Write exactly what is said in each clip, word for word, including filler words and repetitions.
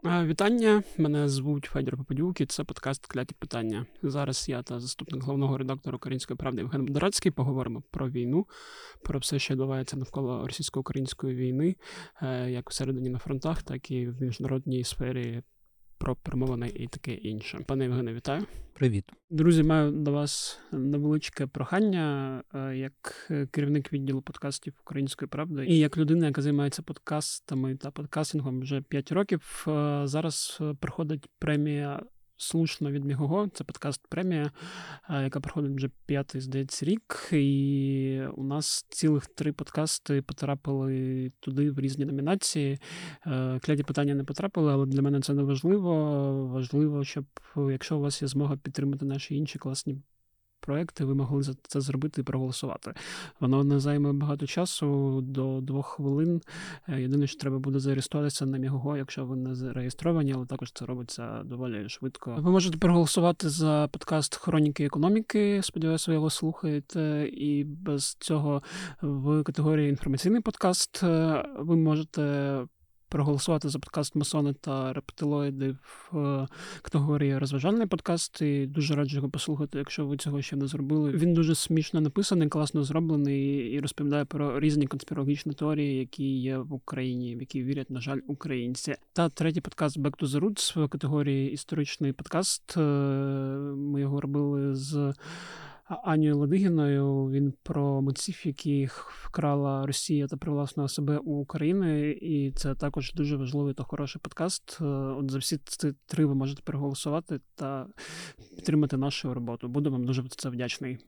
Вітання, мене звуть Федір Попадюк, і це подкаст «Кляті питання». Зараз я та заступник головного редактора «Української правди» Євген Бондарецький поговоримо про війну, про все, що відбувається навколо російсько-української війни, як всередині на фронтах, так і в міжнародній сфері, про перемовини і таке інше. Пане Євгене, вітаю. Привіт. Друзі, маю до вас невеличке прохання, як керівник відділу подкастів «Української правди» і як людина, яка займається подкастами та подкастингом вже п'ять років. Зараз проходить премія «Слушно» від Мігого. Це подкаст-премія, яка проходить вже п'ятий, здається, рік. І у нас цілих три подкасти потрапили туди в різні номінації. «Кляті питання» не потрапили, але для мене це не важливо. Важливо, щоб, якщо у вас є змога підтримати наші інші класні проекти, ви могли це зробити і проголосувати. Воно не займе багато часу, до двох хвилин. Єдине, що треба буде зареєструватися на Мігого, якщо ви не зареєстровані, але також це робиться доволі швидко. Ви можете проголосувати за подкаст «Хроніки економіки». Сподіваюся, ви його слухаєте. І без цього в категорії «Інформаційний подкаст» ви можете проголосувати за подкаст «Масони та рептилоїди» в категорії «Розважальний подкаст». І дуже раджу його послухати, якщо ви цього ще не зробили. Він дуже смішно написаний, класно зроблений і розповідає про різні конспірологічні теорії, які є в Україні, в які вірять, на жаль, українці. Та третій подкаст «Back to the Roots» в категорії «Історичний подкаст». Ми його робили з Анією Ладигіною. Він про митців, яких вкрала Росія та привласнила себе у України. І це також дуже важливий та хороший подкаст. От за всі ці три ви можете переголосувати та підтримати нашу роботу. Буду вам дуже за це вдячний.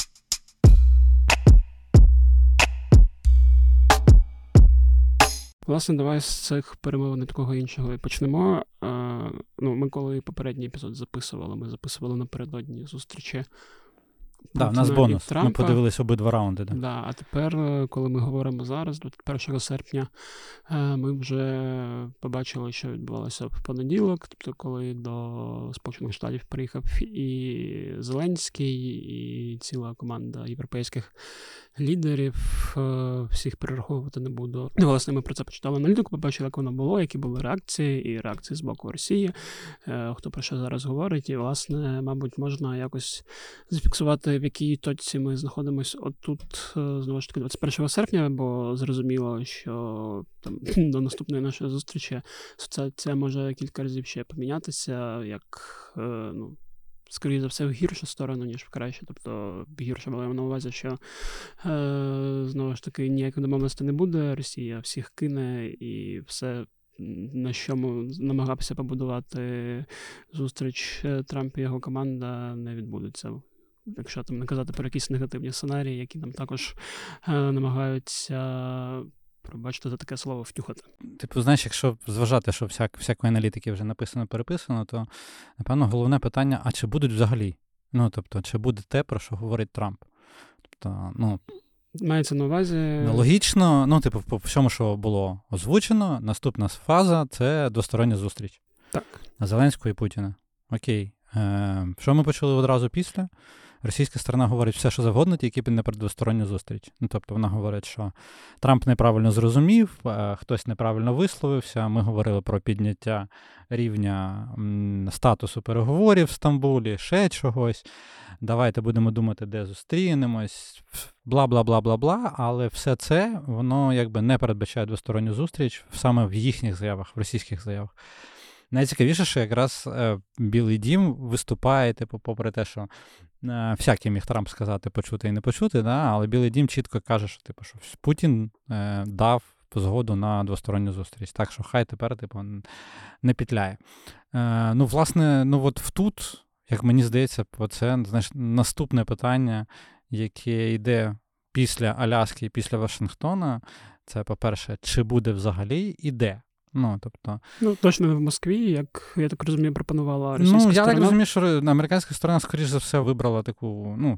Власне, давай з цих перемовин такого іншого і почнемо. Ну, ми коли попередній епізод записували, ми записували напередодні зустрічі Так, да, у нас бонус. Ми подивились обидва раунди. Да. Да, а тепер, коли ми говоримо зараз, двадцять першого серпня, ми вже побачили, що відбувалося в понеділок, тобто коли до Сполучених Штатів приїхав і Зеленський, і ціла команда європейських лідерів. Всіх перераховувати не буду. Ну, власне, ми про це почитали аналітику, побачили, як воно було, які були реакції, і реакції з боку Росії, хто про що зараз говорить. І, власне, мабуть, можна якось зафіксувати, в якій точці ми знаходимося отут, знову ж таки, двадцять першого серпня, бо зрозуміло, що там, до наступної нашої зустрічі ситуація може кілька разів ще помінятися, як, ну, скоріше за все, в гіршу сторону, ніж в кращу. Тобто, гірше маємо на увазі, що, е, знову ж таки, ніякої домовленості не буде, Росія всіх кине і все, на чому намагався побудувати зустріч Трамп і його команда, не відбудеться. Якщо там не казати про якісь негативні сценарії, які нам також е, намагаються, пробачте за таке слово, втюхати. Типу, знаєш, якщо зважати, що всяк, всякої аналітики вже написано-переписано, то, напевно, головне питання, а чи будуть взагалі? Ну, тобто, чи буде те, про що говорить Трамп? Тобто, ну... Мається на увазі... Логічно, ну, типу, по всьому, що було озвучено, наступна фаза – це двостороння зустріч. Так. Зеленського і Путіна. Окей. Е, що ми почули одразу після? Російська сторона говорить все, що завгодно, тільки не про двосторонню зустріч. Ну, тобто вона говорить, що Трамп неправильно зрозумів, хтось неправильно висловився, ми говорили про підняття рівня м, статусу переговорів в Стамбулі, ще чогось, давайте будемо думати, де зустрінемось, бла-бла-бла-бла-бла, але все це, воно якби не передбачає двосторонню зустріч саме в їхніх заявах, в російських заявах. Найцікавіше, що якраз е, Білий дім виступає, типу, попри те, що е, всякий міг Трамп сказати, почути і не почути, да? Але Білий дім чітко каже, що, типу, що Путін е, дав згоду на двосторонню зустріч. Так що хай тепер, типу, не петляє. Е, ну, власне, ну от тут, як мені здається, це, знаєш, наступне питання, яке йде після Аляски і після Вашингтона, це, по-перше, чи буде взагалі і де? Ну, тобто... Ну, точно не в Москві, як, я так розумію, пропонувала російська сторона. Ну, я сторона. так розумію, що американська сторона, скоріш за все, вибрала таку, ну,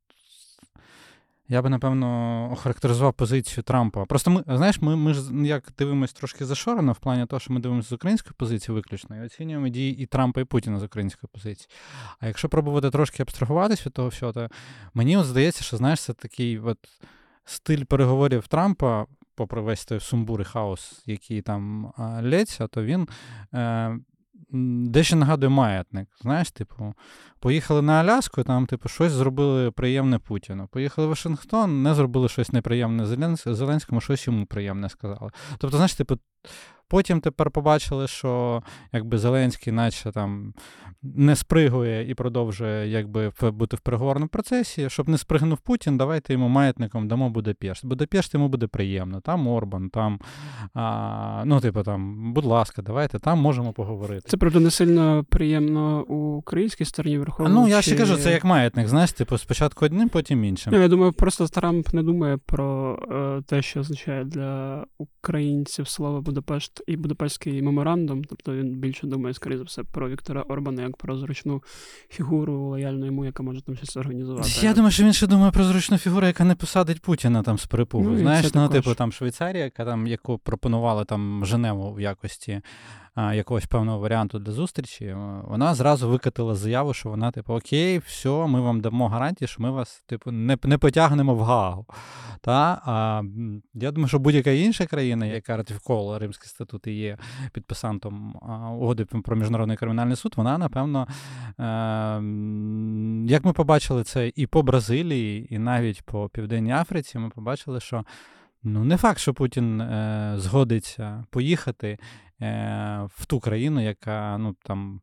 я би, напевно, охарактеризував позицію Трампа. Просто ми, знаєш, ми, ми ж як дивимось трошки зашорено в плані того, що ми дивимося з української позиції виключно, і оцінюємо дії і Трампа, і Путіна з української позиції. А якщо пробувати трошки абстрагуватись від того всього, то мені от здається, що, знаєш, це такий от стиль переговорів Трампа попри весь той сумбур і хаос, який там а, лється, то він е, дещо нагадує маятник. Знаєш, типу, поїхали на Аляску, там, типу, щось зробили приємне Путіну. Поїхали в Вашингтон, не зробили щось неприємне Зеленському, щось йому приємне сказали. Тобто, знаєш, типу, потім тепер побачили, що якби Зеленський наче там не спригує і продовжує якби бути в переговорному процесі. Щоб не спригнув Путін, давайте йому маятником дамо Будапешт. Будапешт йому буде приємно. Там Орбан, там, а, ну, типу, там, будь ласка, давайте, там можемо поговорити. Це, правда, не сильно приємно у українській стороні враховуючи... Ну, я ще кажу, це як маятник, знаєш, типу, спочатку одним, потім іншим. Ну, я думаю, просто Трамп не думає про е, те, що означає для українців слово Будапешт і Будапештський меморандум, тобто він більше думає, скоріше за все, про Віктора Орбана як про зручну фігуру лояльну йому, яка може там щось організувати. Я думаю, що він ще думає про зручну фігуру, яка не посадить Путіна там з перепугу. Ну, знаєш, ну, типу, там Швейцарія, яка там, яку пропонували там Женеву в якості а, якогось певного варіанту для зустрічі, вона зразу викатила заяву, що вона, типу, окей, все, ми вам дамо гарантії, що ми вас, типу, не, не потягнемо в Гаагу. Та? А, я думаю, що будь-яка інша країна, яка ратифіковувала Римський статут і є підписантом а, угоди про Міжнародний кримінальний суд, вона, напевно, е, як ми побачили це і по Бразилії, і навіть по Південній Африці, ми побачили, що ну, не факт, що Путін е, згодиться поїхати е, в ту країну, яка, ну, там,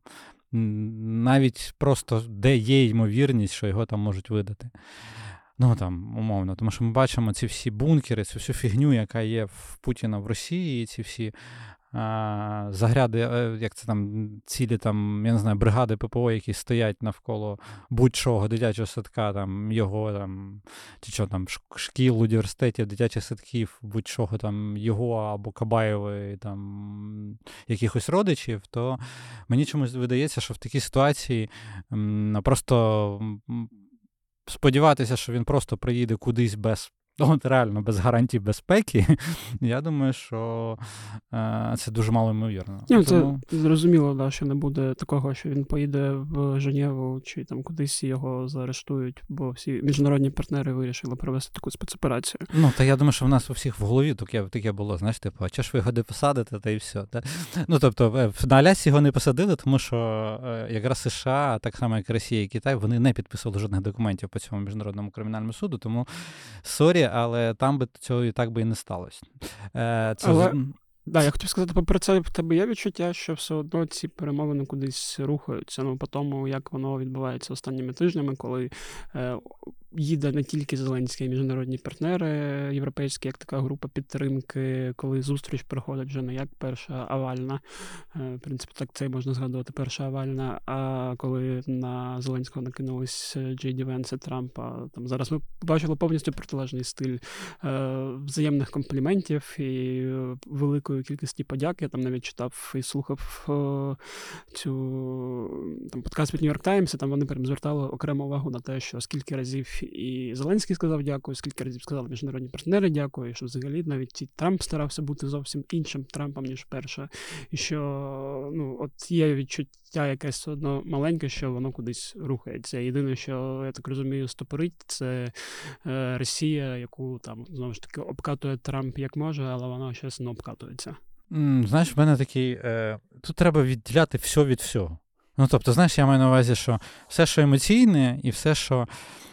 навіть просто, де є ймовірність, що його там можуть видати. Ну, там, умовно, тому що ми бачимо ці всі бункери, цю всю фігню, яка є в Путіна в Росії, ці всі а, загряди, як це там, цілі там, я не знаю, бригади ППО, які стоять навколо будь-чого, дитячого садка, там, його, там, чи що там, шкіл, університетів, дитячих садків, будь-чого там, його або Кабаєвої, там, якихось родичів, то мені чомусь видається, що в такій ситуації м, просто сподіватися, що він просто приїде кудись без, от реально, без гарантій безпеки, я думаю, що е, це дуже мало ймовірно. Ну, Тому... Це зрозуміло, да, що не буде такого, що він поїде в Женеву чи там кудись його заарештують, бо всі міжнародні партнери вирішили провести таку спецоперацію. Ну, та я думаю, що в нас у всіх в голові таке, таке було, знаєш, типу, а чого ж ви його не посадите, та і все. Та? Ну, тобто, на Алясці його не посадили, тому що якраз США, так само як Росія і Китай, вони не підписували жодних документів по цьому Міжнародному кримінальному суду, тому, сорі, але там би цього і так би і не сталося. Це... Але, да, я хотів сказати, попри це, в тебе є відчуття, що все одно ці перемовини кудись рухаються, ну, по тому, як воно відбувається останніми тижнями, коли е, їде не тільки Зеленський, а й міжнародні партнери європейські, як така група підтримки, коли зустріч проходить вже не як перша авальна, е, в принципі, так це можна згадувати, перша авальна, а коли на Зеленського накинулись Джей Ді Венс і Трампа, там зараз ми побачили повністю протилежний стиль е, взаємних компліментів і великої кількості подяк. Я там навіть читав і слухав е, цю там подкаст від New York Times, і там вони прям звертали окрему увагу на те, що скільки разів і Зеленський сказав дякую, скільки разів сказали міжнародні партнери дякую, і що взагалі навіть і Трамп старався бути зовсім іншим Трампом, ніж перше. І що, ну, от є відчуття якесь все одно маленьке, що воно кудись рухається. Єдине, що, я так розумію, стопорить, це е, Росія, яку там, знову ж таки, обкатує Трамп як може, але вона щось не обкатується. Mm, знаєш, в мене такий, е, тут треба відділяти все від всього. Ну, тобто, знаєш, я маю на увазі, що все, що емоційне, і все, що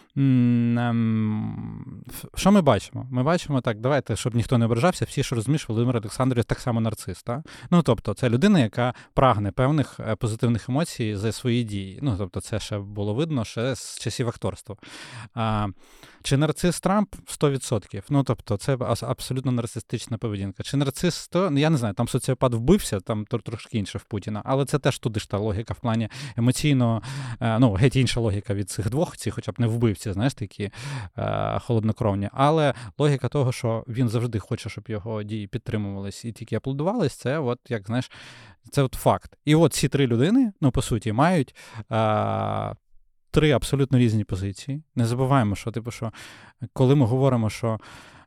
Що ми бачимо? Ми бачимо так, давайте, щоб ніхто не ображався, всі ж розуміють, що Володимир Олександрович так само нарцис. Так? Ну, тобто, це людина, яка прагне певних позитивних емоцій за свої дії. Ну, тобто, це ще було видно ще з часів акторства. А, чи нарцис Трамп? сто відсотків. Ну, тобто, це абсолютно нарцистична поведінка. Чи нарцис, то, я не знаю, там соціопат вбився, там трошки інше в Путіна, але це теж туди ж та логіка в плані емоційно, ну, геть інша логіка від цих двох, ці хоча б не вбивці, знаєш, такі е, холоднокровні. Але логіка того, що він завжди хоче, щоб його дії підтримувались і тільки аплодувались, це от, як, знаєш, це от факт. І от ці три людини, ну, по суті, мають е, три абсолютно різні позиції. Не забуваємо, що, типу, що коли ми говоримо, що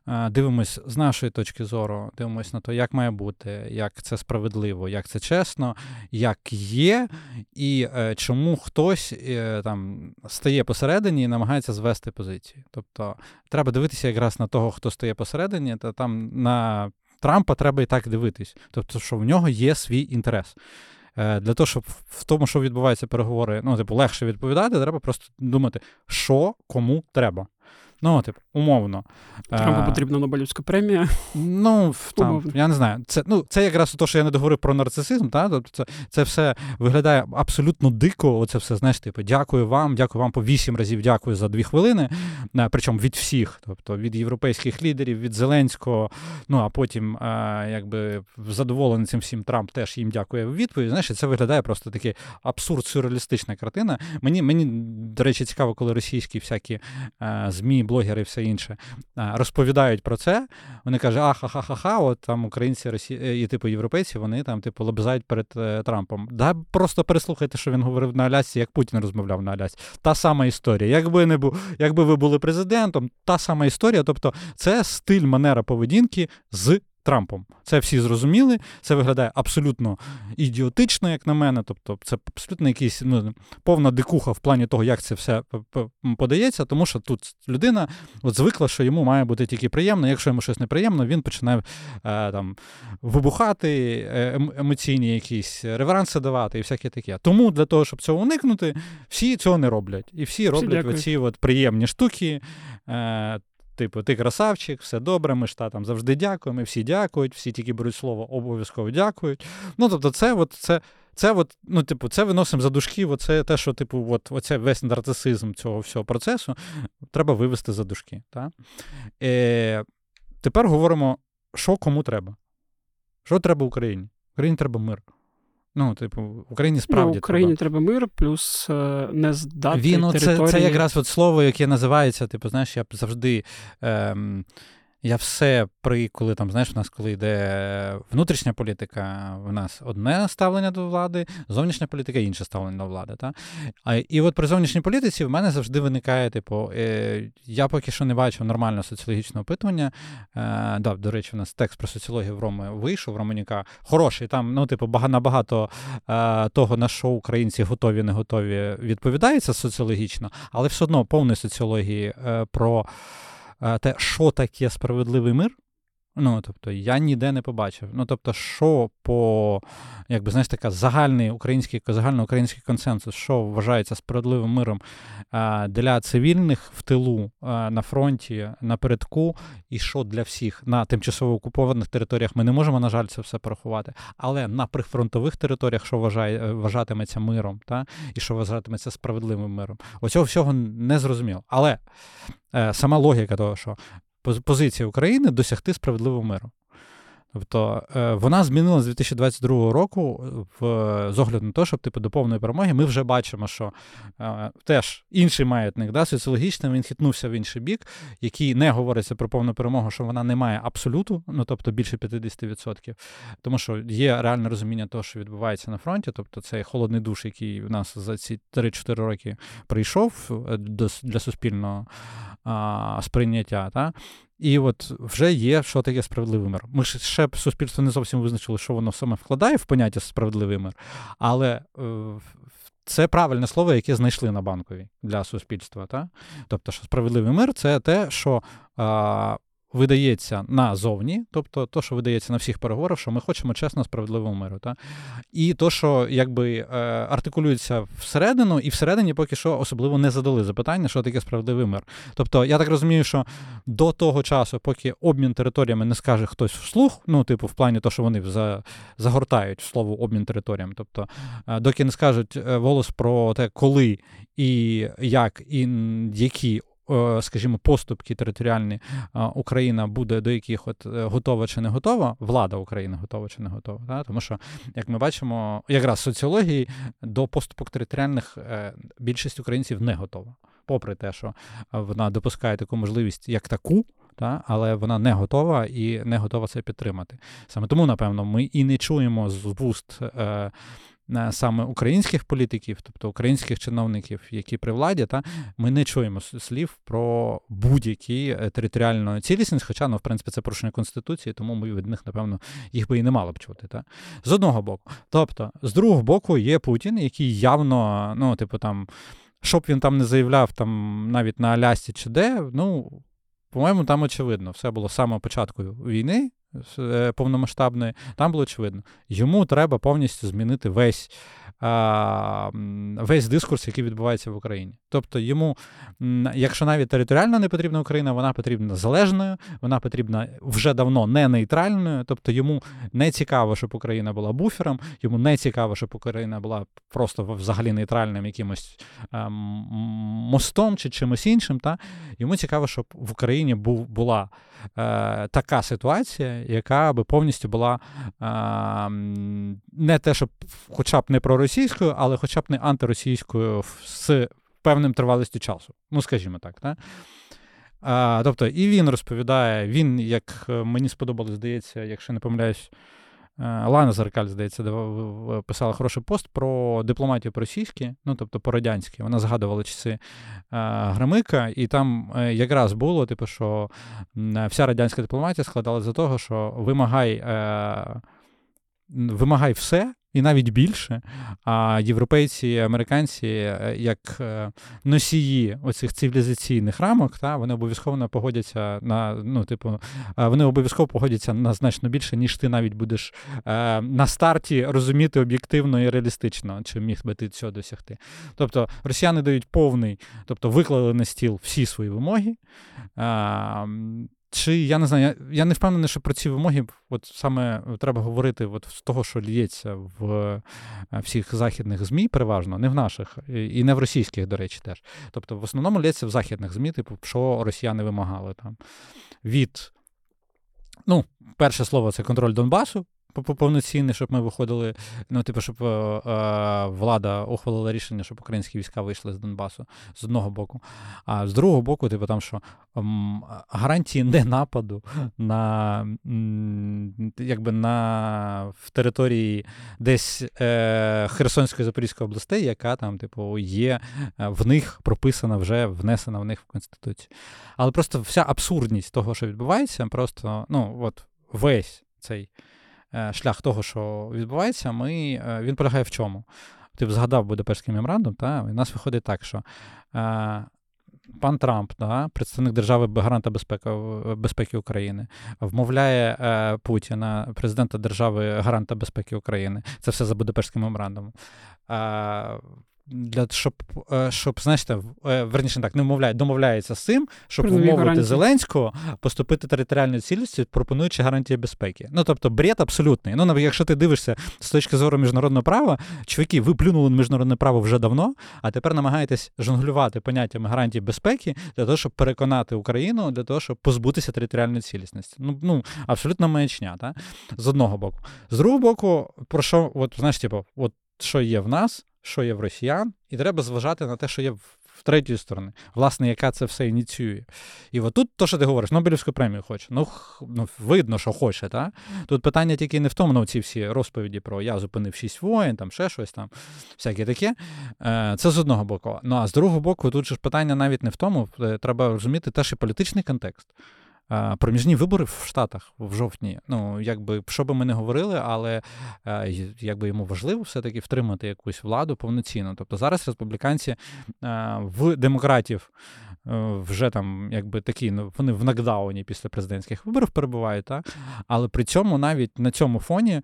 дивимось з нашої точки зору, дивимось на те, як має бути, як це справедливо, як це чесно, як є, і е, чому хтось е, там стає посередині і намагається звести позиції. Тобто треба дивитися якраз на того, хто стає посередині, та там на Трампа треба і так дивитись. Тобто, що в нього є свій інтерес. Е, для того, щоб в тому, що відбуваються переговори, ну, типу, легше відповідати, треба просто думати, що кому треба. Ну, типу, умовно. Трампу а, потрібна Нобелівська премія. Ну, там, я не знаю. Це, ну, це якраз те, що я не договорив про нарцисизм, та? Тобто це, це все виглядає абсолютно дико, оце все, знаєш, типу, дякую вам, дякую вам по вісім разів, дякую за дві хвилини, причому від всіх, тобто від європейських лідерів, від Зеленського, ну, а потім, а, якби, задоволений цим всім Трамп теж їм дякує в відповідь, знаєш, це виглядає просто такий абсурд, сюрреалістична картина. Мені, мені, до речі, цікаво, коли російські всякі а, ЗМІ, блогери і все інше розповідають про це, вони кажуть, ахахахаха, от там українці, росі... і типу європейці, вони там типу лобзають перед е, Трампом. Да, просто переслухайте, що він говорив на Алясці, як Путін розмовляв на Алясці. Та сама історія. Якби не бу... Якби ви були президентом, та сама історія. Тобто це стиль, манера поведінки з Трампом. Це всі зрозуміли, це виглядає абсолютно ідіотично, як на мене, тобто це абсолютно якийсь, ну, повна дикуха в плані того, як це все подається, тому що тут людина от звикла, що йому має бути тільки приємно, якщо йому щось неприємно, він починає е, там вибухати, е, емоційні якісь реверанси давати і всяке таке. Тому для того, щоб цього уникнути, всі цього не роблять. І всі роблять оці от приємні штуки, е, типу, ти красавчик, все добре, ми ж та там завжди дякуємо, всі дякують, всі тільки беруть слово, обов'язково дякують. Ну, тобто це от, це, це от, ну, типу, це виносимо за дужки, оце те, що, типу, от, оце весь нарцисизм цього всього процесу треба вивести за дужки. Та? Е, тепер говоримо, що кому треба. Що треба Україні? Україні треба мир. Ну, типу, Україні справді ну, Україні треба. треба мир, плюс е, не здати Він, ну, території. Це, це якраз от слово, яке називається, типу, знаєш, я завжди, ем, я все при, коли там, знаєш, у нас, коли йде внутрішня політика, у нас одне ставлення до влади, зовнішня політика інше ставлення до влади, та? А, і от при зовнішній політиці в мене завжди виникає, типу, е, я поки що не бачив нормального соціологічного опитування, е, да, до речі, у нас текст про соціологію в Роми вийшов, Романіка, хороший, там, ну, типу, набагато е, того, на що українці готові, не готові, відповідається соціологічно, але все одно повної соціології е, про те, що таке справедливий мир, ну, тобто, я ніде не побачив. Ну, тобто, що по, якби, знаєш, така загальний український, загальноукраїнський консенсус, що вважається справедливим миром а, для цивільних в тилу, а, на фронті, напередку, і що для всіх на тимчасово окупованих територіях. Ми не можемо, на жаль, це все порахувати. Але на прифронтових територіях, що вважає, вважатиметься миром, та, і що вважатиметься справедливим миром. Оцього всього не зрозуміло. Але е, сама логіка того, що позиція України досягти справедливого миру. Тобто вона змінилася з дві тисячі двадцять другого року в, з огляду на те, щоб типу, до повної перемоги ми вже бачимо, що е, теж інший маятник, да, соціологічний, він хитнувся в інший бік, який не говориться про повну перемогу, що вона не має абсолюту, ну тобто більше п'ятдесят відсотків, тому що є реальне розуміння того, що відбувається на фронті, тобто цей холодний душ, який у нас за ці три-чотири роки прийшов до, для суспільного а, сприйняття, та? І от вже є, що таке справедливий мир. Ми ж ще суспільство не зовсім визначили, що воно саме вкладає в поняття справедливий мир, але е, це правильне слово, яке знайшли на Банковій для суспільства. Та? Тобто, що справедливий мир – це те, що е, видається назовні, тобто то, що видається на всіх переговорах, що ми хочемо чесно справедливого миру. Та? І то, що якби е, артикулюється всередину, і всередині поки що особливо не задали запитання, що таке справедливий мир. Тобто, я так розумію, що до того часу, поки обмін територіями не скаже хтось вслух, ну, типу, в плані того, що вони за, загортають слово обмін територіями, тобто, е, доки не скажуть голос про те, коли і як, і які, скажімо, поступки територіальні Україна буде до яких от готова чи не готова, влада України готова чи не готова. Да? Тому що, як ми бачимо, якраз соціології до поступок територіальних більшість українців не готова. Попри те, що вона допускає таку можливість як таку, та, але вона не готова і не готова це підтримати. Саме тому, напевно, ми і не чуємо з вуст е, саме українських політиків, тобто українських чиновників, які при владі, та, ми не чуємо слів про будь-які територіальну цілісність, хоча, ну, в принципі, це порушення Конституції, тому ми від них, напевно, їх би і не мали б чути. Та. З одного боку. Тобто, з другого боку є Путін, який явно, ну, типу, там, щоб він там не заявляв, там, навіть на Алясці чи де, ну, по-моєму, там очевидно. Все було з самого початку війни, повномасштабної, там було очевидно. Йому треба повністю змінити весь, а, весь дискурс, який відбувається в Україні. Тобто йому, якщо навіть територіально не потрібна Україна, вона потрібна залежною, вона потрібна вже давно не нейтральною, тобто йому не цікаво, щоб Україна була буфером, йому не цікаво, щоб Україна була просто взагалі нейтральним якимось а, мостом чи чимось іншим. Та? Йому цікаво, щоб в Україні був, була а, така ситуація, яка би повністю була а, не те, щоб хоча б не проросійською, але хоча б не антиросійською з певним тривалістю часу. Ну, скажімо так. Так? А, тобто, і він розповідає, він, як мені сподобалось, здається, якщо не помиляюсь, Лана Заркаль, здається, писала хороший пост про дипломатію по-російськи, ну, тобто по-радянськи. Вона згадувала часи Громика, і там якраз було, типу, що вся радянська дипломатія складалася з того, що вимагай, вимагай все, і навіть більше, а європейці, американці, як носії оцих цивілізаційних рамок, та, вони обов'язково погодяться на, ну, типу, вони обов'язково погодяться на значно більше, ніж ти навіть будеш е, на старті розуміти об'єктивно і реалістично, чи міг би ти цього досягти. Тобто, росіяни дають повний, тобто виклали на стіл всі свої вимоги, е, Чи, я не знаю, я, я не впевнений, що про ці вимоги от саме треба говорити от з того, що лється в всіх західних ЗМІ переважно, не в наших, і не в російських, до речі, теж. Тобто, в основному лється в західних ЗМІ, типу, що росіяни вимагали там. Від, ну, перше слово – це контроль Донбасу, повноцінний, щоб ми виходили, ну, типу, щоб е, е, влада ухвалила рішення, щоб українські війська вийшли з Донбасу, з одного боку. А з другого боку, типу, там, що ем, гарантії не нападу на, м, якби, на, в території десь е, Херсонської, Запорізької областей, яка там, типу, є, в них прописана вже, внесена в них в Конституцію. Але просто вся абсурдність того, що відбувається, просто, ну, от, весь цей шлях того, що відбувається, ми, він полягає в чому? Ти б згадав Будапештський меморандум, та, і у нас виходить так, що е, пан Трамп, та, представник держави гаранта безпеки, безпеки України, вмовляє е, Путіна, президента держави гаранта безпеки України. Це все за Будапештським меморандумом. Е, Для, щоб, щоб, знаєте, верніше так, не вмовляє, домовляється з цим, щоб вмовити Зеленського поступити територіальною цілістю, пропонуючи гарантії безпеки. Ну, тобто, бред абсолютний. Ну, якщо ти дивишся з точки зору міжнародного права, чуваки, ви плюнули на міжнародне право вже давно, а тепер намагаєтесь жонглювати поняттями гарантії безпеки для того, щоб переконати Україну, для того, щоб позбутися територіальної цілісності. Ну, ну абсолютно маячня, та? З одного боку. З другого боку, про що, от, знаєш, типу, от, що є в нас, що є в росіян, і треба зважати на те, що є в, в третьої сторони, власне, яка це все ініціює. І от тут, то, що ти говориш, Нобелівську премію хоче. Ну, ну видно, що хоче, так? Тут питання тільки не в тому, ну, ці всі розповіді про «я зупинив шість воєн», там ще щось там, всяке таке. Це з одного боку. Ну, а з другого боку, тут же питання навіть не в тому, треба розуміти теж і політичний контекст. Проміжні вибори в Штатах в жовтні, ну, якби, що би ми не говорили, але якби йому важливо все-таки втримати якусь владу повноцінно. Тобто зараз республіканці в демократів вже там, якби такі, ну, вони в нокдауні після президентських виборів перебувають, так? Але при цьому навіть на цьому фоні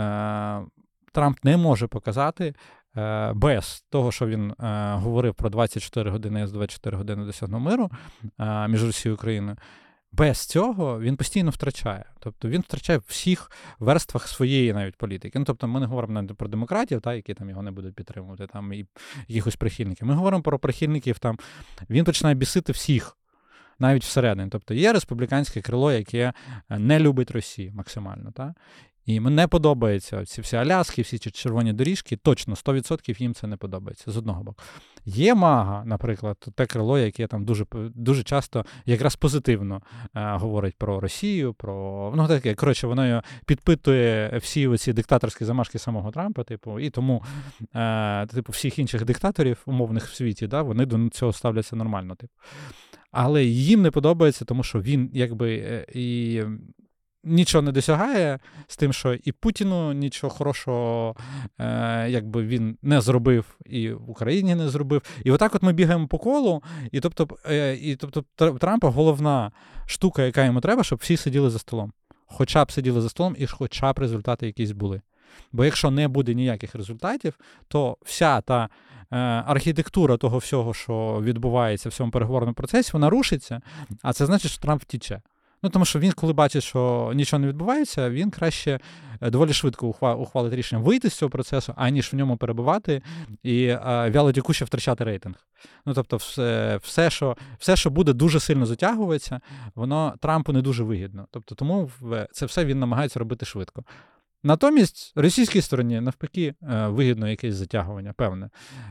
Трамп не може показати без того, що він говорив про двадцять чотири години, з двадцять чотири години досягнув миру між Росією і Україною, без цього він постійно втрачає. Тобто він втрачає в всіх верствах своєї навіть політики. Ну, тобто ми не говоримо навіть про демократів, та, які там його не будуть підтримувати, там, і якихось прихильників. Ми говоримо про прихильників, там, він починає бісити всіх, навіть всередині. Тобто є республіканське крило, яке не любить Росію максимально. Та? І мені не подобаються ці всі Аляски, всі ці червоні доріжки, точно, сто відсотків їм це не подобається, з одного боку. Є Мага, наприклад, те крило, яке там дуже, дуже часто якраз позитивно е, говорить про Росію, про, ну таке, коротше, воно підпитує всі оці диктаторські замашки самого Трампа, типу, і тому, е, типу, всіх інших диктаторів, умовних в світі, да, вони до цього ставляться нормально, типу. Але їм не подобається, тому що він, якби, е, і... нічого не досягає з тим, що і Путіну нічого хорошого е, якби він не зробив, і в Україні не зробив. І отак от ми бігаємо по колу, і тобто, е, і, тобто Трампа головна штука, яка йому треба, щоб всі сиділи за столом. Хоча б сиділи за столом, і хоча б результати якісь були. Бо якщо не буде ніяких результатів, то вся та е, архітектура того всього, що відбувається в цьому переговорному процесі, вона рушиться, а це значить, що Трамп втіче. Ну, тому що він, коли бачить, що нічого не відбувається, він краще доволі швидко ухвалить рішення вийти з цього процесу, аніж в ньому перебувати і а, вялотікуще втрачати рейтинг. Ну, тобто все, все, що, все, що буде дуже сильно затягуватися, воно Трампу не дуже вигідно. Тобто тому це все він намагається робити швидко. Натомість російській стороні, навпаки, вигідно якесь затягування, певне.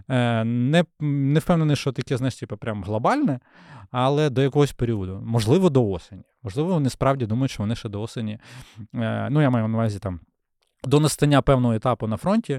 Не, не впевнений, що таке, знаєш, типу, прям глобальне, але до якогось періоду. Можливо, до осені. Можливо, вони справді думають, що вони ще до осені. Ну, я маю на увазі там до настання певного етапу на фронті,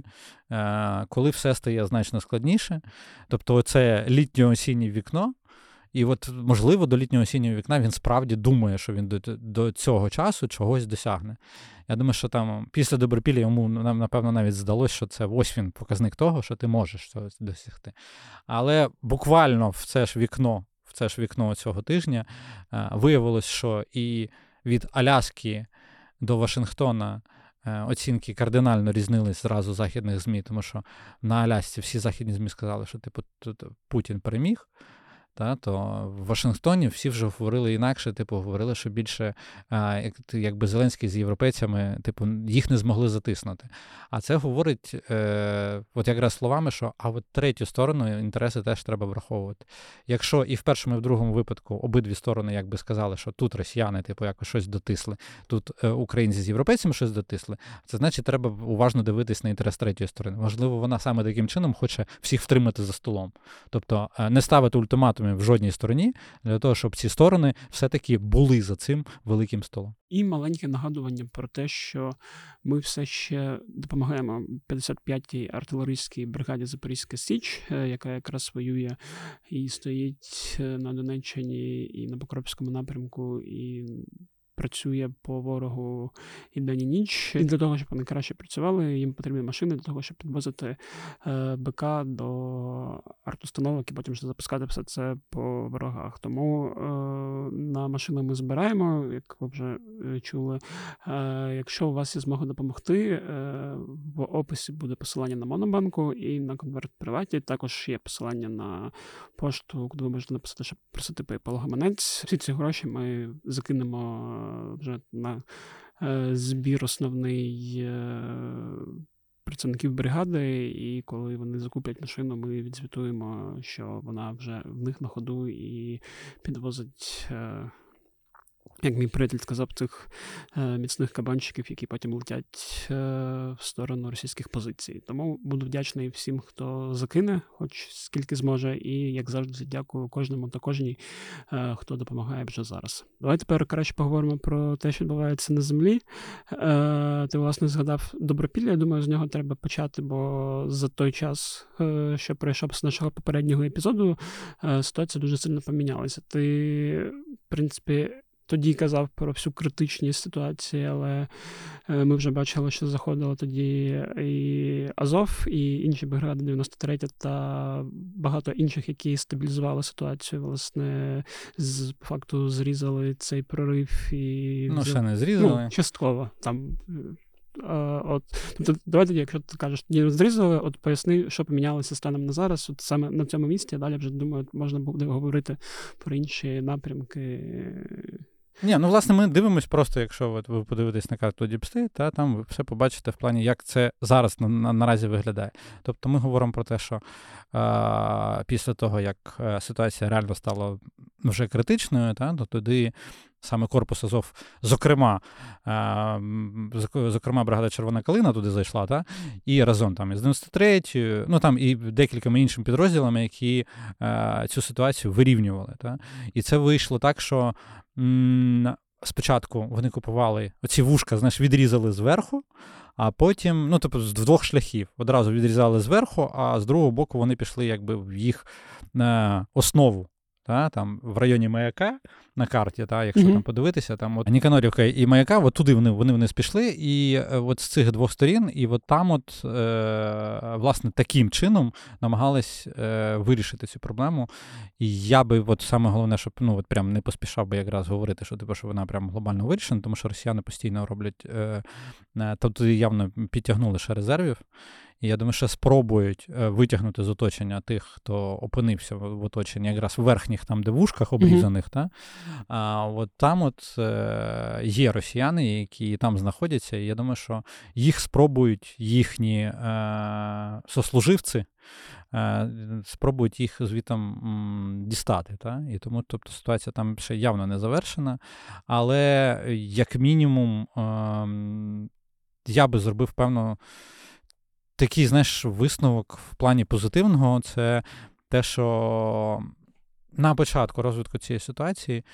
коли все стає значно складніше. Тобто це літньо-осіннє вікно. І от, можливо, до літнього осіннього вікна він справді думає, що він до, до цього часу чогось досягне. Я думаю, що там після Добропілля йому, напевно, навіть здалося, що це ось він показник того, що ти можеш цього досягти. Але буквально в це ж вікно, в це ж вікно цього тижня виявилось, що і від Аляски до Вашингтона оцінки кардинально різнились зразу західних ЗМІ, тому що на Алясці всі західні ЗМІ сказали, що типу Путін переміг. Та, то в Вашингтоні всі вже говорили інакше, типу, говорили, що більше а, як, якби Зеленський з європейцями, типу, їх не змогли затиснути. А це говорить е, от якраз словами, що а от третю сторону інтереси теж треба враховувати. Якщо і в першому, і в другому випадку обидві сторони якби сказали, що тут росіяни, типу, якось щось дотисли, тут е, українці з європейцями щось дотисли, це значить, треба уважно дивитись на інтерес третьої сторони. Можливо, вона саме таким чином хоче всіх втримати за столом. Тобто е, не ставити ультиматум в жодній стороні, для того, щоб ці сторони все-таки були за цим великим столом. І маленьке нагадування про те, що ми все ще допомагаємо п'ятдесят п'ятій артилерійській бригаді Запорізька Січ, яка якраз воює і стоїть на Донеччині, і на Покровському напрямку, і працює по ворогу і день, і ніч. І для того, щоб вони краще працювали, їм потрібні машини для того, щоб підвозити е, БК до артустановок і потім вже запускати все це по ворогах. Тому е, на машини ми збираємо, як ви вже чули. Е, якщо у вас є змога допомогти, е, в описі буде посилання на Монобанку і на конверт приваті. Також є посилання на пошту, куди ви можете написати, щоб просити PayPal-гаманець. Всі ці гроші ми закинемо вже на е, збір основний е, працівників бригади, і коли вони закуплять машину, ми відзвітуємо, що вона вже в них на ходу і підвозить, е, як мій приятель сказав, цих е, міцних кабанчиків, які потім летять е, в сторону російських позицій. Тому буду вдячний всім, хто закине, хоч скільки зможе, і, як завжди, дякую кожному та кожній, е, хто допомагає вже зараз. Давай тепер краще поговоримо про те, що відбувається на землі. Е, ти, власне, згадав Добропілля, я думаю, з нього треба почати, бо за той час, е, що пройшов з нашого попереднього епізоду, е, ситуація дуже сильно помінялася. Ти, в принципі, тоді казав про всю критичність ситуації, але ми вже бачили, що заходило тоді і Азов, і інші бригади дев'яносто третя та багато інших, які стабілізували ситуацію, власне, з, по факту зрізали цей прорив. І ну, ще не зрізали. Ну, частково. Там, от, тобто, давайте, якщо ти кажеш, не зрізали, от поясни, що помінялося станом на зараз, от саме на цьому місці, а далі вже, думаю, можна буде говорити про інші напрямки. Ні, ну, власне, ми дивимось просто, якщо от ви подивитесь на карту Deep State, та там ви все побачите в плані, як це зараз на, на, наразі виглядає. Тобто ми говоримо про те, що а, після того, як ситуація реально стала вже критичною, та, то тоді саме корпус Азов, зокрема, зокрема, бригада Червона Калина туди зайшла, та? І разом там із дев'яносто третьою, ну там і декількома іншими підрозділами, які е, цю ситуацію вирівнювали. Та? І це вийшло так, що м, спочатку вони купували оці вушка, знаєш, відрізали зверху, а потім, ну, тобто, з двох шляхів. Одразу відрізали зверху, а з другого боку вони пішли якби в їх е, основу. Та, там, в районі Маяка на карті, та, якщо mm-hmm. там подивитися, там от Ніканорівка і Маяка, от туди вони, вони вниз пішли, і е, от з цих двох сторін, і от там от, е, власне, таким чином намагались е, вирішити цю проблему. І я би, от саме головне, щоб, ну, от прям не поспішав би якраз говорити, що, типу, що вона прям глобально вирішена, тому що росіяни постійно роблять, е, е, тобто явно підтягнули ще резервів. І я думаю, що спробують витягнути з оточення тих, хто опинився в оточенні якраз в верхніх там, де вушках обрізаних. Mm-hmm. Та? А от там от е, є росіяни, які там знаходяться, і я думаю, що їх спробують їхні е, сослуживці, е, спробують їх звітом м, дістати. Та? І тому тобто, ситуація там ще явно не завершена, але як мінімум е, я би зробив, певно, такий, знаєш, висновок в плані позитивного, це те, що на початку розвитку цієї ситуації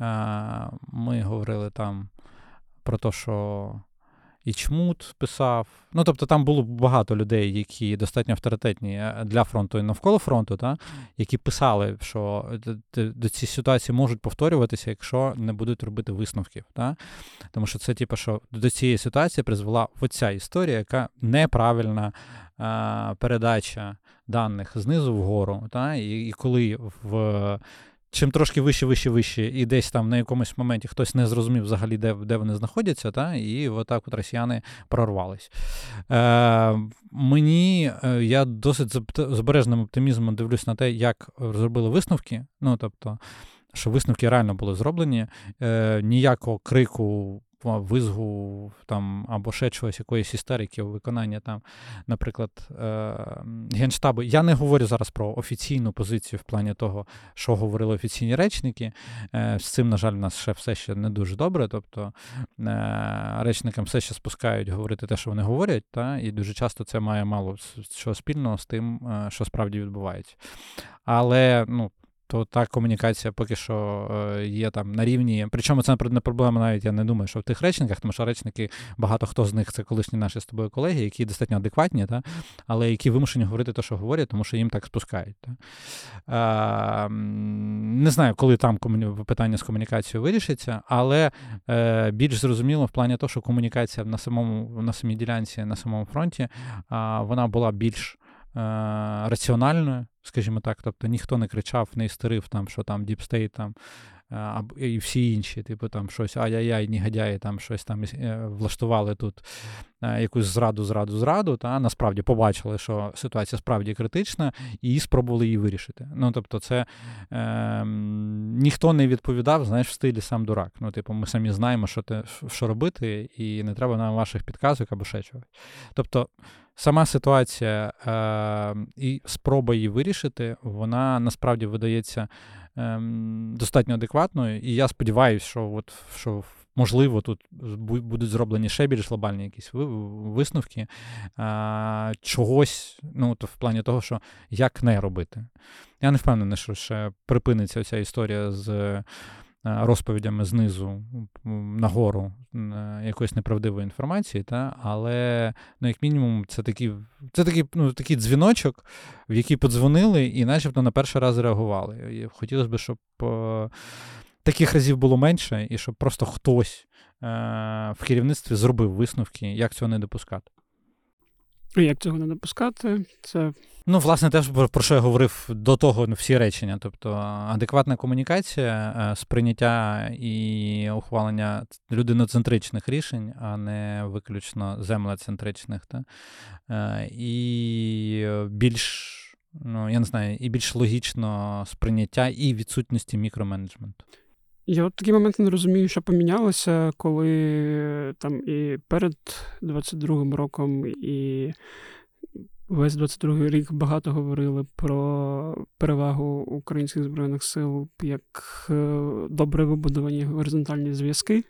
ми говорили там про те, що і Чмут писав. Ну, тобто там було багато людей, які достатньо авторитетні для фронту і навколо фронту, та, які писали, що до ці ситуації можуть повторюватися, якщо не будуть робити висновків. Та. Тому що це, типу, що до цієї ситуації призвела оця історія, яка неправильна а, передача даних знизу вгору. Та, і, і коли в... Чим трошки вище, вище, вище, і десь там на якомусь моменті хтось не зрозумів взагалі, де, де вони знаходяться, та, і отак от росіяни прорвались. Е, мені, я досить з обережним оптимізмом дивлюсь на те, як зробили висновки, ну, тобто, що висновки реально були зроблені, е, ніякого крику, визгу там, або ще чогось, якоїсь істерики у виконанні там, наприклад, е- Генштабу. Я не говорю зараз про офіційну позицію в плані того, що говорили офіційні речники. Е- з цим, на жаль, в нас ще все ще не дуже добре. Тобто е- речникам все ще спускають говорити те, що вони говорять, та? І дуже часто це має мало що спільного з тим, е- що справді відбувається. Але, ну, то та комунікація поки що е, є там на рівні. Причому це не проблема навіть, я не думаю, що в тих речниках, тому що речники, багато хто з них це колишні наші з тобою колеги, які достатньо адекватні, та? Але які вимушені говорити те, що говорять, тому що їм так спускають. Та? Е, не знаю, коли там комуні... питання з комунікацією вирішиться, але е, більш зрозуміло в плані того, що комунікація на самому, на самій ділянці, на самому фронті, е, вона була більш раціональною, скажімо так, тобто ніхто не кричав, не істерив, там, що там Deep State там, а, і всі інші, типу там щось ай-яй-яй, негодяї, там щось там влаштували тут якусь зраду, зраду, зраду, та насправді побачили, що ситуація справді критична, і спробували її вирішити. Ну, тобто це е, ніхто не відповідав, знаєш, в стилі сам дурак. Ну, типу, ми самі знаємо, що, те, що робити, і не треба нам ваших підказок або ще чогось. Тобто сама ситуація е, і спроба її вирішити, вона насправді видається е, достатньо адекватною. І я сподіваюся, що, от, що можливо тут будуть зроблені ще більш глобальні якісь висновки е, чогось, ну, то в плані того, що як не робити. Я не впевнений, що ще припиниться ця історія з розповідями знизу нагору якоїсь неправдивої інформації, та? Але, ну, як мінімум, це такий, це такий, ну, такий дзвіночок, в який подзвонили і начебто на перший раз реагували. І хотілося б, щоб е, таких разів було менше, і щоб просто хтось е, в керівництві зробив висновки, як цього не допускати. Як цього не допускати? Це... Ну, власне, теж про що я говорив до того, всі речення. Тобто адекватна комунікація, сприйняття і ухвалення людиноцентричних рішень, а не виключно землецентричних. Та? І більш, ну, я не знаю, і більш логічно сприйняття і відсутності мікроменеджменту. Я от такі моменти не розумію, що помінялося, коли там і перед двадцять другим роком, і Весь двадцять другий рік багато говорили про перевагу українських Збройних сил як добре вибудовані горизонтальні зв'язки.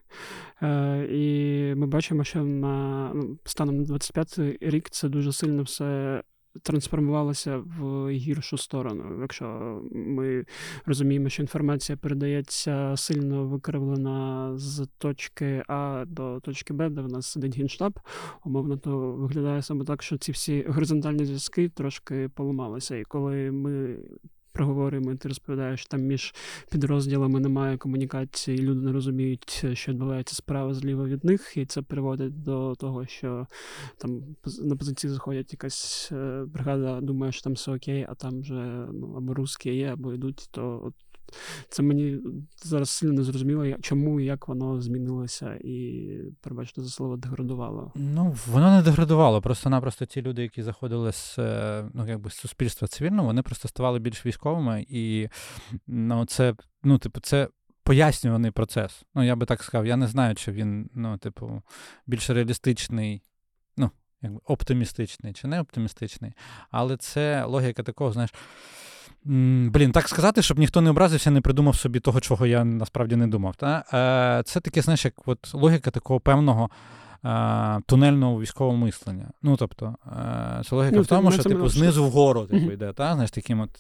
І ми бачимо, що на станом на двадцять п'ятий рік це дуже сильно все трансформувалося в гіршу сторону. Якщо ми розуміємо, що інформація передається сильно викривлена з точки А до точки Б, де в нас сидить Генштаб, умовно, то виглядає саме так, що ці всі горизонтальні зв'язки трошки поламалися. І коли ми проговорюємо, і ти розповідаєш, що там між підрозділами немає комунікації, люди не розуміють, що відбувається справа зліва від них, і це приводить до того, що там на позиції заходять якась бригада, думає, що там все окей, а там вже ну, або русські є, або йдуть, то от це мені зараз сильно не зрозуміло, чому і як воно змінилося і, пробачте за слово, деградувало. Ну, воно не деградувало. Просто-напросто ті люди, які заходили з, ну, якби, з суспільства цивільного, вони просто ставали більш військовими. І ну, це, ну, типу, це пояснюваний процес. Ну, я би так сказав, я не знаю, чи він, ну, типу, більш реалістичний, ну, якби, оптимістичний чи не оптимістичний. Але це логіка такого, знаєш, Блін, так сказати, щоб ніхто не образився, не придумав собі того, чого я насправді не думав. Та? Це таке, знаєш, як от логіка такого певного тунельного військового мислення. Ну, тобто, це логіка ну, в тому, що типу, знизу вгору типу, йде, та? Знаєш, таким от,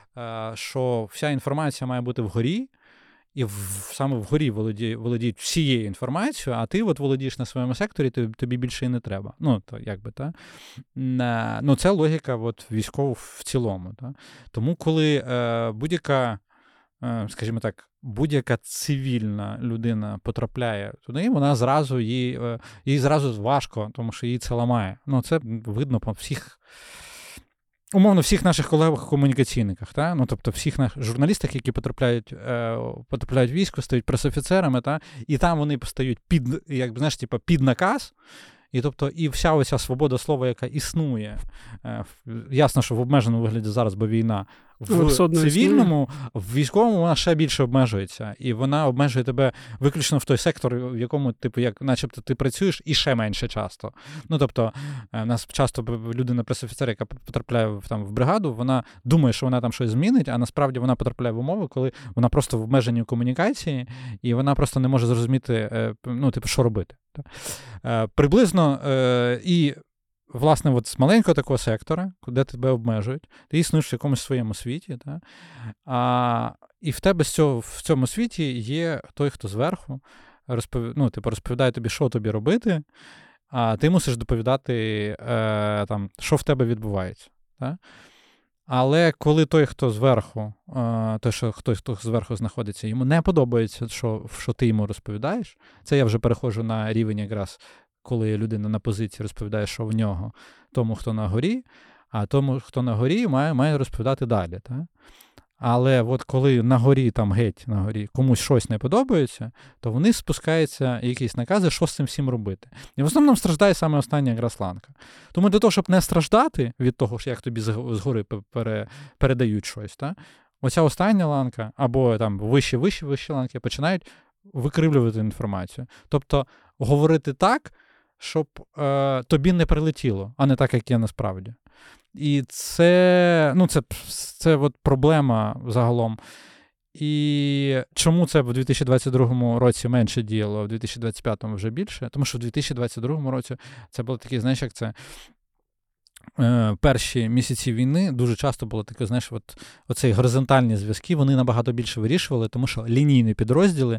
що вся інформація має бути вгорі, і в, саме вгорі володіють володіють всією інформацією, а ти от володієш на своєму секторі, тобі, тобі більше і не треба. Ну, то якби, та? Ну, це логіка от, військова в цілому. Та? Тому, коли е, будь-яка, е, скажімо так, будь-яка цивільна людина потрапляє туди, вона зразу, їй, е, їй зразу важко, тому що її це ламає. Ну, це видно по всіх... Умовно, всіх наших колегах-комунікаційниках, та? Ну, тобто всіх наших журналістах, які потрапляють, е, потрапляють в військо, стають пресофіцерами, та? І там вони стають під, як, знаєш, типу, під наказ, і, тобто, і вся оця свобода слова, яка існує, е, ясно, що в обмеженому вигляді зараз, бо війна, в цивільному, в військовому вона ще більше обмежується. І вона обмежує тебе виключно в той сектор, в якому, типу, як, начебто ти працюєш, і ще менше часто. Ну, тобто, в нас часто людина-пресофіцер, яка потрапляє в, там, в бригаду, вона думає, що вона там щось змінить, а насправді вона потрапляє в умови, коли вона просто в обмеженій комунікації, і вона просто не може зрозуміти, ну, типу, що робити. Приблизно, і власне, от з маленького такого сектора, куди тебе обмежують, ти існуєш в якомусь своєму світі, та? А, і в тебе з цього, в цьому світі є той, хто зверху розпов... ну, типу, розповідає тобі, що тобі робити, а ти мусиш доповідати, е, там, що в тебе відбувається. Та? Але коли той, хто зверху, е, той, що, хтось, хто зверху знаходиться, йому не подобається, що, що ти йому розповідаєш, це я вже переходжу на рівень якраз коли людина на позиції розповідає, що в нього, тому, хто на горі, а тому, хто на горі, має, має розповідати далі. Так? Але от коли на горі, там геть на горі, комусь щось не подобається, то вони спускаються якісь накази, що з цим всім робити. І в основному страждає саме остання якраз ланка. Тому для того, щоб не страждати від того, як тобі згори пере, передають щось, так? Оця остання ланка, або там вищі, вищі, вищі ланки починають викривлювати інформацію. Тобто говорити так, щоб е, тобі не прилетіло, а не так, як є насправді. І це, ну, це, це от проблема загалом. І чому це в дві тисячі двадцять другому році менше діяло, а в дві тисячі двадцять п'ятому вже більше? Тому що в дві тисячі двадцять другому році це було таке, знаєш, як це, е, перші місяці війни дуже часто було таке, знаєш, от, оцей горизонтальні зв'язки, вони набагато більше вирішували, тому що лінійні підрозділи,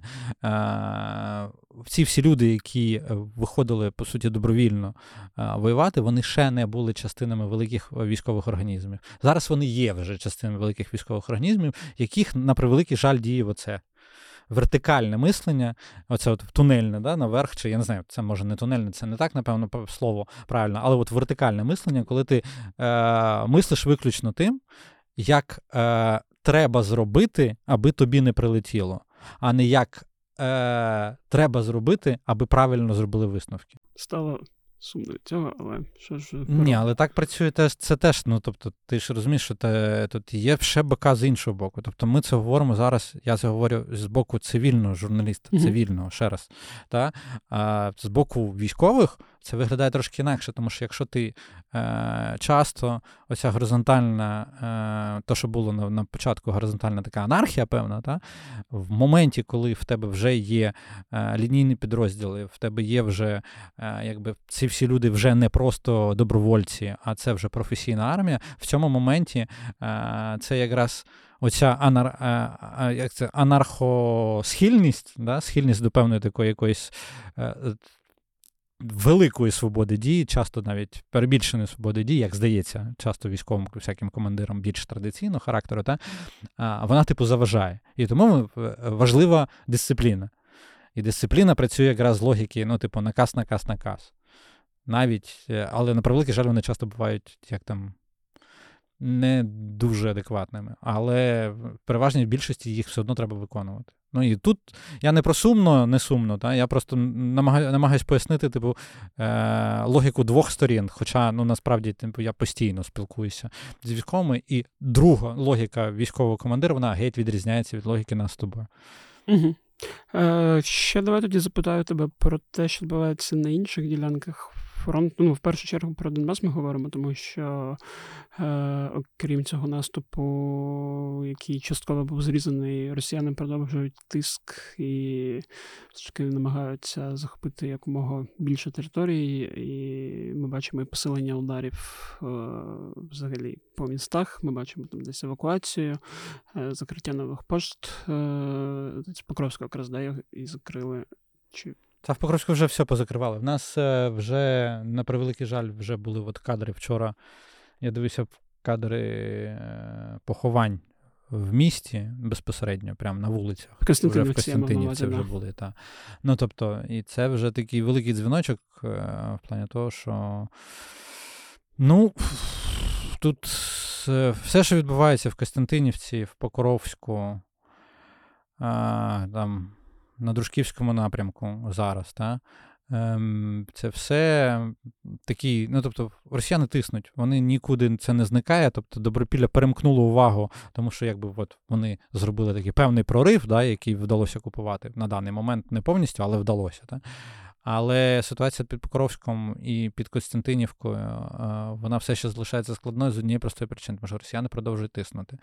е, ці всі люди, які виходили, по суті, добровільно а, воювати, вони ще не були частинами великих військових організмів. Зараз вони є вже частинами великих військових організмів, яких, на превеликий жаль, діє оце вертикальне мислення, оце от тунельне, да, наверх, чи я не знаю, це може не тунельне, це не так, напевно, слово правильно, але от вертикальне мислення, коли ти е, мислиш виключно тим, як е, треба зробити, аби тобі не прилетіло, а не як Е, треба зробити, аби правильно зробили висновки. Стало сумно від цього, але що ж... Ні, але так працює теж, це теж, ну, тобто, ти ж розумієш, що те, тут є ще бока з іншого боку. Тобто ми це говоримо зараз, я це говорю з боку цивільного журналіста, mm-hmm. цивільного, ще раз. Та? А з боку військових це виглядає трошки інакше, тому що якщо ти е, часто оця горизонтальна, е, то, що було на, на початку, горизонтальна така анархія, певна, та, в моменті, коли в тебе вже є е, лінійні підрозділи, в тебе є вже, е, якби, ці всі люди вже не просто добровольці, а це вже професійна армія, в цьому моменті е, це якраз оця анар... е, як це, анархосхильність, да, схильність до певної такої якоїсь е, великої свободи дії, часто навіть перебільшеної свободи дії, як здається, часто військовим всяким командирам більш традиційного характеру, та, вона, типу, заважає. І тому важлива дисципліна. І дисципліна працює якраз з логіки, ну, типу, наказ, наказ, наказ. Навіть, але на превеликий жаль, вони часто бувають, як там, не дуже адекватними, але в переважній більшості їх все одно треба виконувати. Ну і тут я не про сумно, не сумно, та? Я просто намагаю, намагаюсь пояснити, типу, е- логіку двох сторін, хоча, ну, насправді, типу, я постійно спілкуюся з військовими, і друга логіка військового командира, вона геть відрізняється від логіки нас з тобою. Угу. Е, ще давай тоді запитаю тебе про те, що відбувається на інших ділянках фронту. Ну, в першу чергу про Донбас ми говоримо, тому що е, окрім цього наступу, який частково був зрізаний, росіяни продовжують тиск і все-таки намагаються захопити якомога більше території, і ми бачимо і посилення ударів е, взагалі по містах, ми бачимо там десь евакуацію, е, закриття нових пошт, е, Покровська якраз, да, і закрили. Чи... Та в Покровську вже все позакривали. В нас е, вже, на превеликий жаль, вже були от кадри вчора. Я дивився кадри е, поховань в місті безпосередньо, прямо на вулицях. Вже в Костянтинівці вже були. Та. Ну, тобто, і це вже такий великий дзвіночок е, в плані того, що ну, тут все, що відбувається в Костянтинівці, в Покровську, а, там, на Дружківському напрямку зараз, та, ем, це все такі, ну, тобто, росіяни тиснуть, вони нікуди це не зникає, тобто Добропілля перемкнуло увагу, тому що, якби, от, вони зробили такий певний прорив, да, який вдалося окупувати на даний момент, не повністю, але вдалося, та. Але ситуація під Покровськом і під Костянтинівкою, вона все ще залишається складною з однієї простої причини, тому що росіяни продовжують тиснути.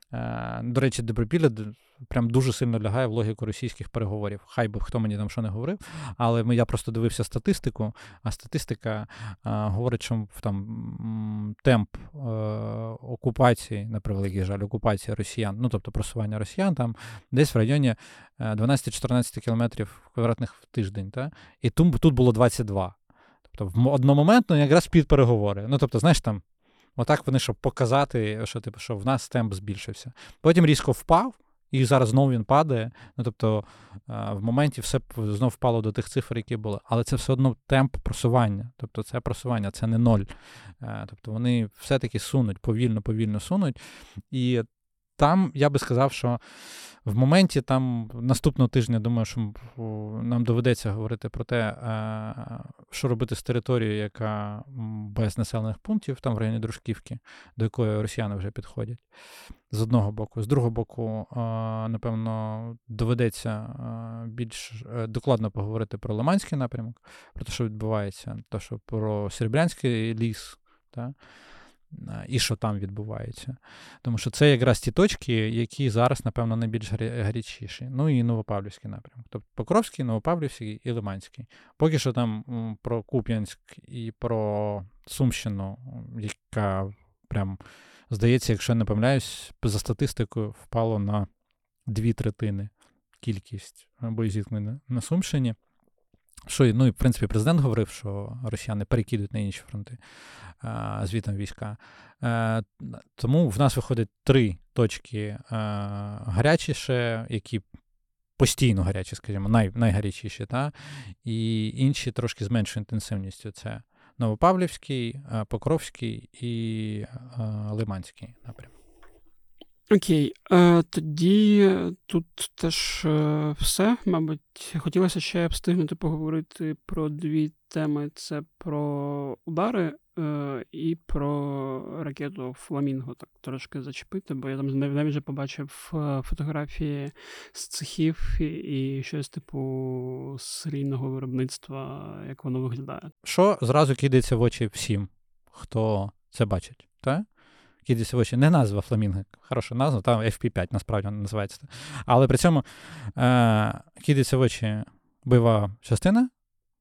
До речі, Добропілля прям дуже сильно лягає в логіку російських переговорів. Хай би хто мені там що не говорив, але я просто дивився статистику, а статистика а, говорить, що там темп е, окупації, на превеликий жаль, окупації росіян, ну тобто просування росіян, там десь в районі дванадцять-чотирнадцять кілометрів квадратних в тиждень, та? І тут, тут було двадцять два. Тобто одномоментно якраз під переговори. Ну тобто, знаєш, там отак вони, щоб показати, що, типу, що в нас темп збільшився. Потім різко впав, і зараз знову він падає. Ну, тобто, в моменті все знову впало до тих цифр, які були. Але це все одно темп просування. Тобто це просування, це не ноль. Тобто вони все-таки сунуть, повільно-повільно сунуть. І там, я би сказав, що в моменті там наступного тижня, думаю, що нам доведеться говорити про те, що робити з територією, яка без населених пунктів, там в районі Дружківки, до якої росіяни вже підходять, з одного боку. З другого боку, напевно, доведеться більш докладно поговорити про Лиманський напрямок, про те, що відбувається, то, що про Серебрянський ліс, так? І що там відбувається. Тому що це якраз ті точки, які зараз, напевно, найбільш гарячіші. Ну і Новопавлівський напрямок. Тобто Покровський, Новопавлівський і Лиманський. Поки що там про Куп'янськ і про Сумщину, яка прям, здається, якщо не помиляюсь, за статистикою впало на дві третини кількість боєзіткнень на Сумщині. Що, ну і, в принципі, президент говорив, що росіяни перекидують на інші фронти а, звітом війська. А, тому в нас виходить три точки а, гарячіше, які постійно гарячі, скажімо, най, найгарячіші, та? І інші трошки з меншою інтенсивністю. Це Новопавлівський, Покровський і а, Лиманський напрямок. Окей, е, тоді тут теж е, все. Мабуть, хотілося ще встигнути поговорити про дві теми. Це про удари е, і про ракету «Фламінго». Так трошки зачепити, бо я там навіть вже побачив фотографії з цехів і, і щось типу серійного виробництва, як воно виглядає. Що зразу кидається в очі всім, хто це бачить, так? Кидається в очі не назва «Фламінго», хороша назва, там еф пі п'ять насправді вона називається. Але при цьому е, кидається в очі бойова частина,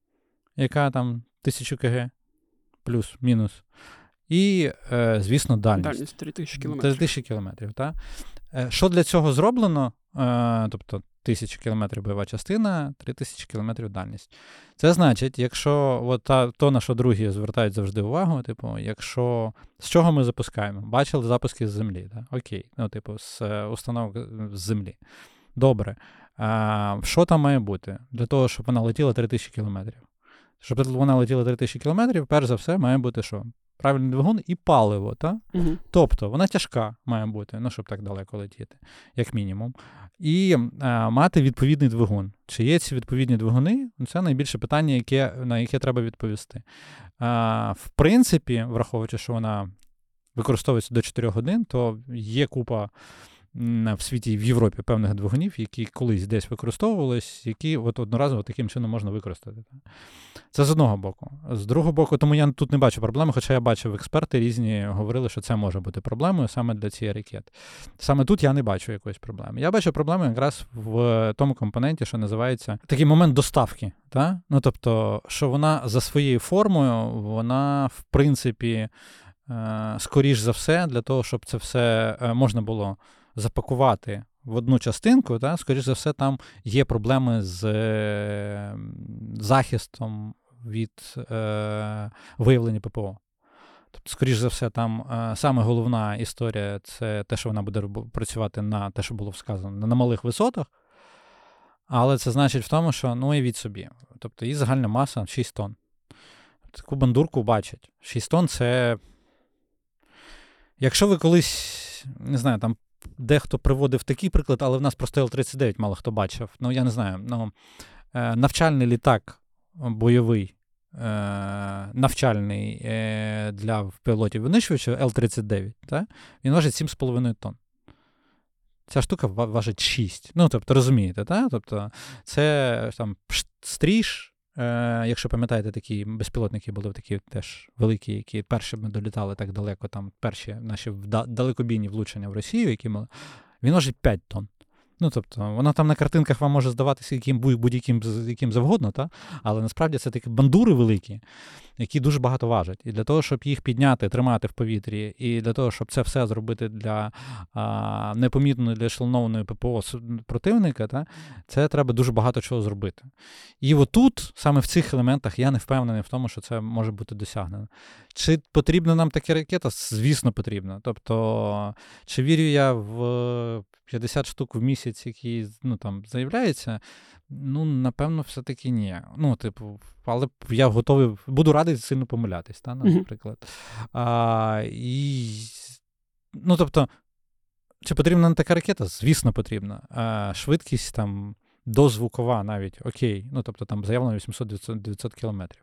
яка там тисячу кг, плюс-мінус. І, е, звісно, дальність. Дальність три тисячі кілометрів. три тисячі кілометрів, так. Е, що для цього зроблено? Е, тобто, тисяча кілометрів бойова частина, три тисячі кілометрів дальність. Це значить, якщо от та, то, на що другі звертають завжди увагу, типу, якщо з чого ми запускаємо? Бачили запуски з землі, так? Окей, ну, типу, з установок з землі. Добре. А, що там має бути? Для того, щоб вона летіла три тисячі кілометрів. Щоб вона летіла три тисячі кілометрів, перш за все, має бути що? Правильний двигун і паливо, так? Угу. Тобто, вона тяжка має бути, ну, щоб так далеко летіти, як мінімум. І а, мати відповідний двигун. Чи є ці відповідні двигуни? Це найбільше питання, яке, на яке треба відповісти. А, в принципі, враховуючи, що вона використовується до чотирьох годин, то є купа в світі, в Європі певних двигунів, які колись десь використовувались, які от одноразово таким чином можна використати. Це з одного боку. З другого боку, тому я тут не бачу проблеми, хоча я бачив, експерти різні говорили, що це може бути проблемою саме для цієї ракети. Саме тут я не бачу якоїсь проблеми. Я бачу проблему якраз в тому компоненті, що називається такий момент доставки. Та? Ну, тобто, що вона за своєю формою, вона, в принципі, скоріш за все, для того, щоб це все можна було запакувати в одну частинку, та, скоріш за все, там є проблеми з е, захистом від е, виявлення ППО. Тобто, скоріш за все, там е, саме головна історія – це те, що вона буде працювати на те, що було сказано, на малих висотах, але це значить в тому, що, ну, уявіть собі, тобто її загальна маса шість тонн. Таку бандурку бачать. шість тонн – це... Якщо ви колись, не знаю, там дехто приводив такий приклад, але в нас просто Ел тридцять дев'ять мало хто бачив. Ну, я не знаю. Ну, е, навчальний літак бойовий, е, навчальний е, для пілотів винищувача Ел тридцять дев'ять, та? Він важить сім з половиною тонн. Ця штука важить шість. Ну, тобто, розумієте, та? Тобто, це там стріж, е, якщо пам'ятаєте, такі безпілотники були такі теж великі, які першими долітали так далеко, там перші наші далекобійні влучення в Росію, які мали, він важить п'ять тонн. Ну, тобто, воно там на картинках вам може здаватися яким, будь-яким яким завгодно, та? Але насправді це такі бандури великі, які дуже багато важать. І для того, щоб їх підняти, тримати в повітрі, і для того, щоб це все зробити для а, непомітної, для ешелонованої ППО противника, та? Це треба дуже багато чого зробити. І отут, саме в цих елементах, я не впевнений в тому, що це може бути досягнено. Чи потрібна нам така ракета? Звісно, потрібна. Тобто, чи вірю я в п'ятдесят штук в місяць, які, ну, там, заявляється, ну, напевно, все-таки ні. Ну, типу, але я готовий, буду радий сильно помилятись, та, наприклад. Mm-hmm. А, і, ну, тобто, чи потрібна нам така ракета? Звісно, потрібна. А, швидкість, там, дозвукова навіть, окей. Ну, тобто, там, заявлено вісімсот-дев'ятсот кілометрів.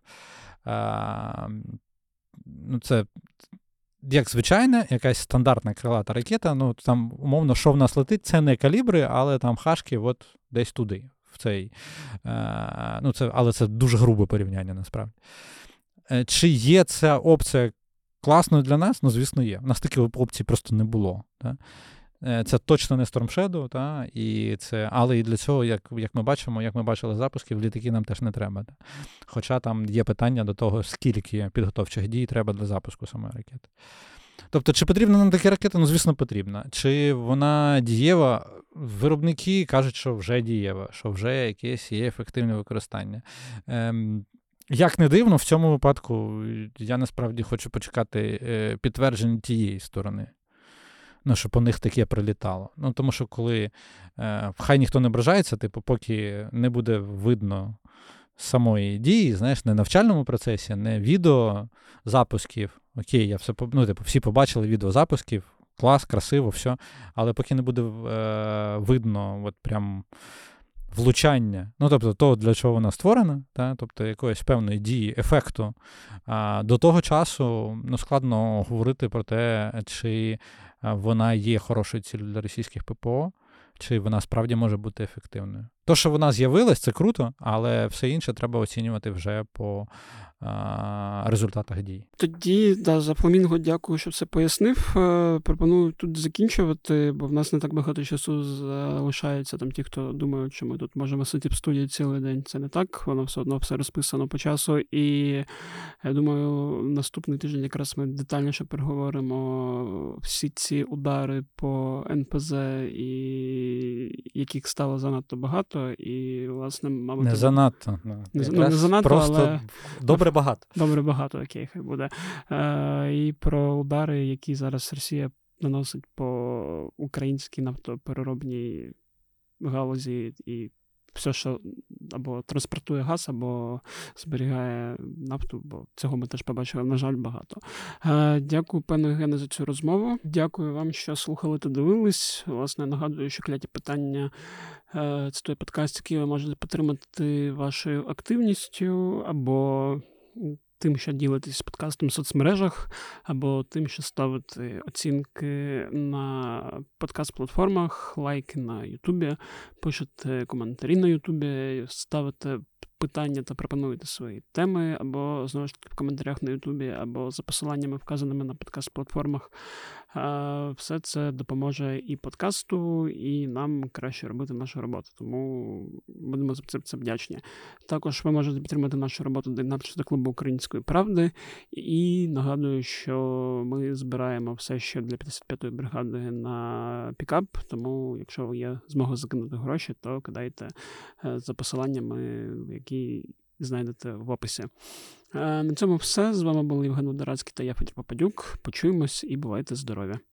А, ну, це... Як звичайна, якась стандартна крилата ракета, ну, там, умовно, що в нас летить, це не калібри, але там хашки от десь туди, в цей, е, ну, це, але це дуже грубе порівняння, насправді. Е, чи є ця опція класною для нас? Ну, звісно, є. У нас таких опцій просто не було. Та? Е, це точно не Storm Shadow, та? І це, але і для цього, як, як ми бачимо, як ми бачили запусків, літаки нам теж не треба. Та? Хоча там є питання до того, скільки підготовчих дій треба для запуску самої ракети. Тобто, чи потрібна нам така ракета? Ну, звісно, потрібна. Чи вона дієва? Виробники кажуть, що вже дієва, що вже якесь є ефективне використання. Ем, як не дивно, в цьому випадку я насправді хочу почекати е, підтвердження тієї сторони. Ну, щоб по них таке прилітало. Ну, тому що коли е, хай ніхто не ображається, типу, поки не буде видно самої дії, знаєш, не навчальному процесі, не відео запусків. Окей, я все, ну, типу, всі побачили відео запусків, клас, красиво, все. Але поки не буде е, видно от прям влучання, ну, тобто того, для чого вона створена, та, тобто якоїсь певної дії, ефекту, а, до того часу ну, складно говорити про те, чи вона є хорошою ціллю для російських ППО, чи вона справді може бути ефективною. То, що вона з'явилась, це круто, але все інше треба оцінювати вже по а, результатах дій. Тоді, да, за Фламінго дякую, що все пояснив. Пропоную тут закінчувати, бо в нас не так багато часу залишається. Там ті, хто думають, що ми тут можемо сидіти в студії цілий день. Це не так, воно все одно все розписано по часу. І я думаю, наступний тиждень якраз ми детальніше переговоримо всі ці удари по ен пе зет, і яких стало занадто багато. І, власне, мабуть... Не занадто. Не, ну, не занадто, просто але... добре багато. Добре багато, окей, хай буде. Е, і про удари, які зараз Росія наносить по українській нафтопереробній галузі, і все, що або транспортує газ, або зберігає нафту, бо цього ми теж побачили, на жаль, багато. Е, дякую, пане Євгене, за цю розмову. Дякую вам, що слухали та дивились. Власне, нагадую, що кляті питання е, це той подкаст, який ви можете підтримати вашою активністю, або тим, що ділитесь подкастом в соцмережах, або тим, що ставити оцінки на подкаст-платформах, лайки на Ютубі, пишете коментарі на Ютубі, ставите питання та пропонуєте свої теми, або, знову ж таки, в коментарях на Ютубі, або за посиланнями, вказаними на подкаст-платформах. Все це допоможе і подкасту, і нам краще робити нашу роботу. Тому будемо за це, це вдячні. Також ви можете підтримати нашу роботу доєднавшись до клубу Української правди. І нагадую, що ми збираємо все ще для п'ятдесят п'ятої бригади на пікап, тому якщо є змога закинути гроші, то кидайте за посиланнями, які знайдете в описі. На цьому все. З вами були Євген Водорацький та я, Федір Попадюк. Почуємось і бувайте здорові!